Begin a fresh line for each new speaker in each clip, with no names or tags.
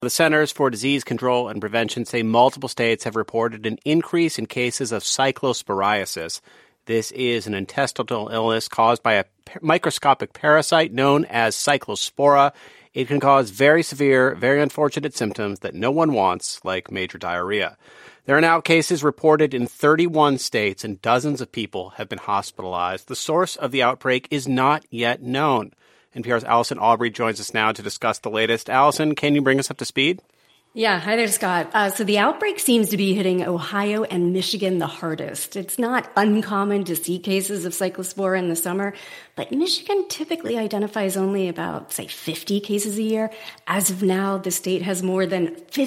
The Centers for Disease Control and Prevention say multiple states have reported an increase in cases of cyclosporiasis. This is an intestinal illness caused by a microscopic parasite known as cyclospora. It can cause very severe, very unfortunate symptoms that no one wants, like major diarrhea. There are now cases reported in 31 states, and dozens of people have been hospitalized. The source of the outbreak is not yet known. NPR's Allison Aubrey joins us now to discuss the latest. Allison, can you bring us up to speed?
Yeah. Hi there, Scott. So the outbreak seems to be hitting Ohio and Michigan the hardest. It's not uncommon to see cases of cyclospora in the summer, but Michigan typically identifies only about, say, 50 cases a year. As of now, the state has more than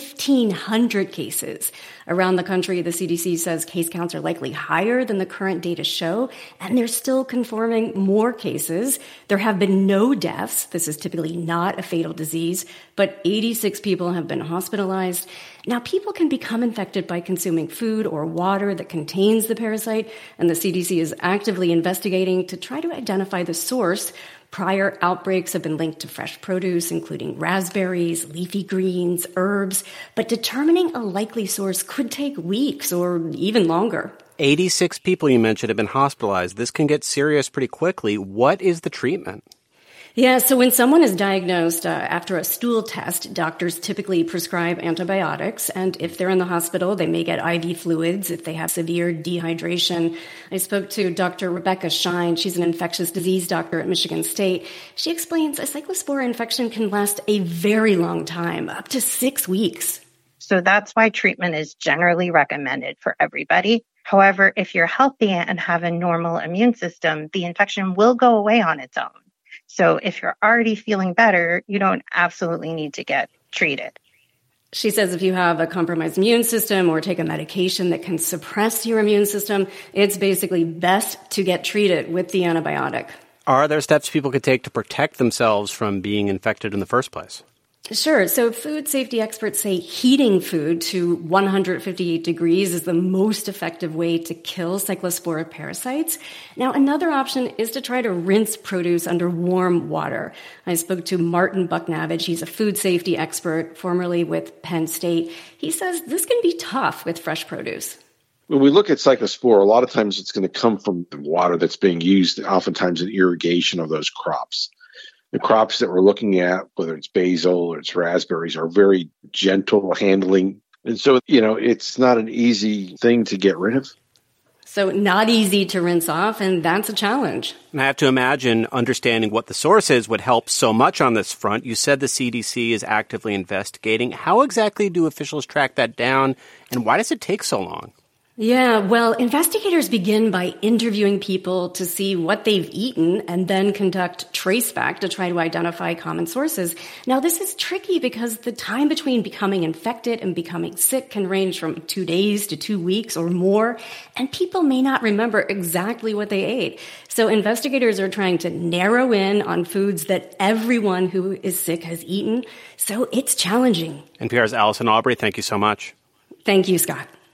1,500 cases. Around the country, the CDC says case counts are likely higher than the current data show, and they're still confirming more cases. There have been no deaths. This is typically not a fatal disease, but 86 people have been hospitalized. Now, people can become infected by consuming food or water that contains the parasite, and the CDC is actively investigating to try to identify the source. Prior outbreaks have been linked to fresh produce, including raspberries, leafy greens, herbs, but determining a likely source could take weeks or even longer.
86 people you mentioned have been hospitalized. This can get serious pretty quickly. What is the treatment?
Yeah, so when someone is diagnosed after a stool test, doctors typically prescribe antibiotics, and if they're in the hospital, they may get IV fluids if they have severe dehydration. I spoke to Dr. Rebecca Shine. She's an infectious disease doctor at Michigan State. She explains a cyclospora infection can last a very long time, up to 6 weeks.
So that's why treatment is generally recommended for everybody. However, if you're healthy and have a normal immune system, the infection will go away on its own. So if you're already feeling better, you don't absolutely need to get treated.
She says if you have a compromised immune system or take a medication that can suppress your immune system, it's basically best to get treated with the antibiotic.
Are there steps people could take to protect themselves from being infected in the first place?
Sure. So food safety experts say heating food to 158 degrees is the most effective way to kill cyclospora parasites. Now, another option is to try to rinse produce under warm water. I spoke to Martin Bucknavage. He's a food safety expert, formerly with Penn State. He says this can be tough with fresh produce.
When we look at cyclospora, a lot of times it's going to come from the water that's being used, oftentimes in irrigation of those crops. The crops that we're looking at, whether it's basil or it's raspberries, are very gentle handling. And so, it's not an easy thing to get rid of.
So not easy to rinse off, and that's a challenge.
And I have to imagine understanding what the source is would help so much on this front. You said the CDC is actively investigating. How exactly do officials track that down, and why does it take so long?
Yeah, well, investigators begin by interviewing people to see what they've eaten and then conduct traceback to try to identify common sources. Now, this is tricky because the time between becoming infected and becoming sick can range from 2 days to 2 weeks or more, and people may not remember exactly what they ate. So investigators are trying to narrow in on foods that everyone who is sick has eaten. So it's challenging.
NPR's Allison Aubrey, thank you so much.
Thank you, Scott.